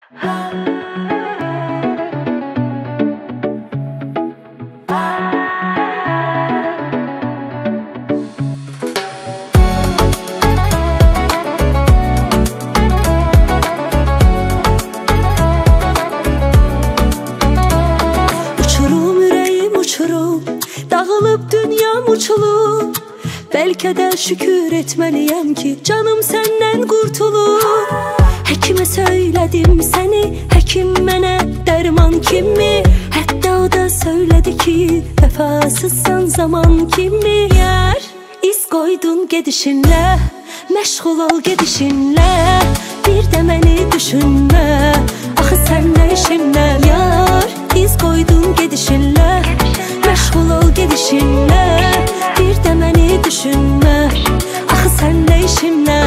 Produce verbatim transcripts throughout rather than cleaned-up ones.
Uçurum ürəyim uçurum, dağılıb dünyam uçulub. Bəlkə də şükür etməliyəm ki, canım səndən qurtulub. Həkimə söylədim səni, həkim mənə dərman kimi. Hətta o da söylədi ki, vəfasızsan zaman kimi. Yar, iz qoydun gedişinlə, məşğul ol gedişinlə. Bir də məni düşünmə, axı sən nə işinlə. Yar, iz qoydun gedişinlə, məşğul ol gedişinlə. Bir də məni düşünmə, axı sən nə işinlə.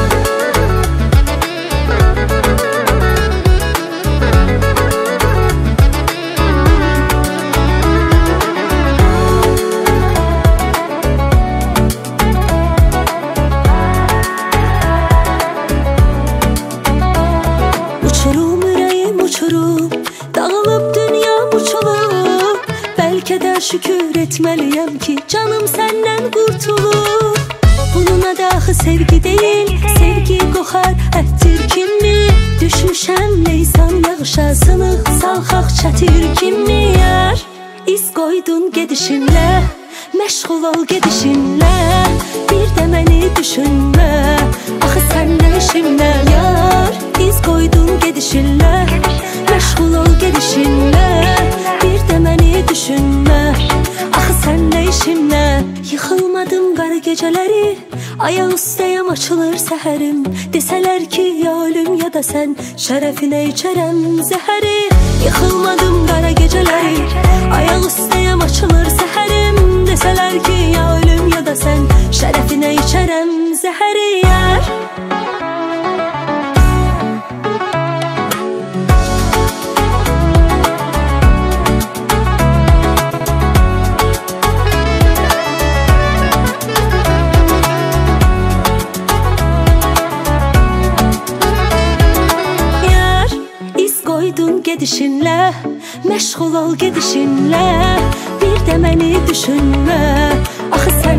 Uçurum ürəyim uçurum, dağılıb dünyam uçulub. Bəlkə də şükür etməliyəm ki, canım səndən qurtulub. Bunun adı axı sevgi deyil, sevgi qoxar əttir kimi. Düşmüşəm leysan yağışa, sınıq salxaq çətir kimi. Yar, iz qoydun gedişinlə, məşğul ol gedişinlə. Bir də məni düşünmə, axı sən nə işinlə. Yar, iz qoydun gedişinlə, məşğul ol gedişinlə. Bir də məni düşünmə, axı sən nə işinlə. Yıxılmadım qara gecələri, ayaq üstəyəm açılır səhərim. Desələr ki, ya ölüm ya da sən, şərəfinə içərəm zəhəri. Yıxılmadım qara gecələri, ayaq üstəyəm açılır səhərim. Desələr ki, ya ölüm ya da sən, şərəfinə içərəm zəhəri. Yar, gedişinlə, məşğul ol gedişinlə. Bir də məni düşünmə, axı sən